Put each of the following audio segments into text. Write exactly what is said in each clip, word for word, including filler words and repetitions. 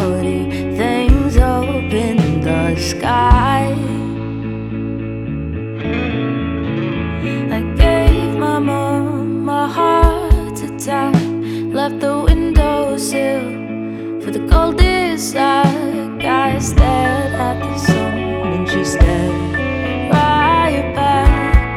floating things up in the sky. I gave my mom my heart attack, left the windowsill for the coldest night. I stared at the sun and she stared right back.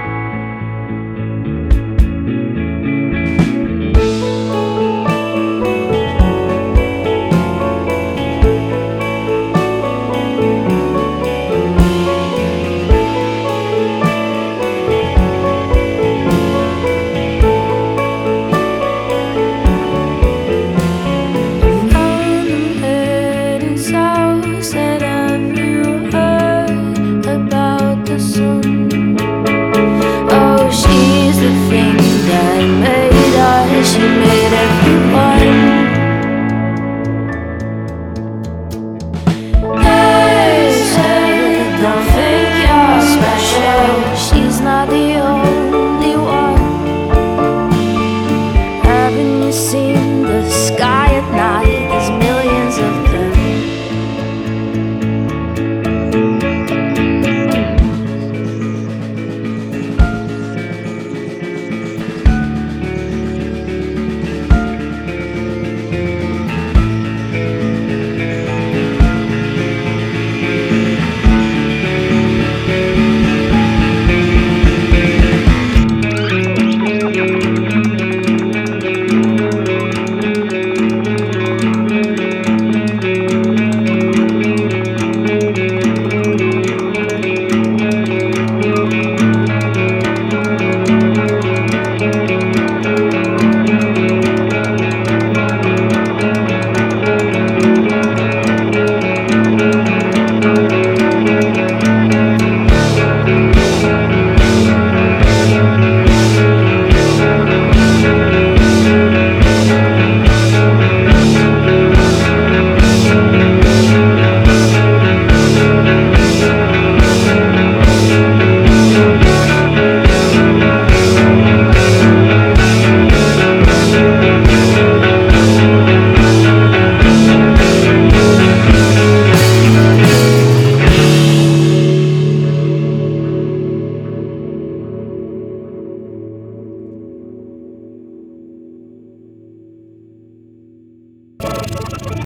She made everyone. They said, don't think you're special. She's not the only one. Haven't you seen the sky at night? There's millions of them. You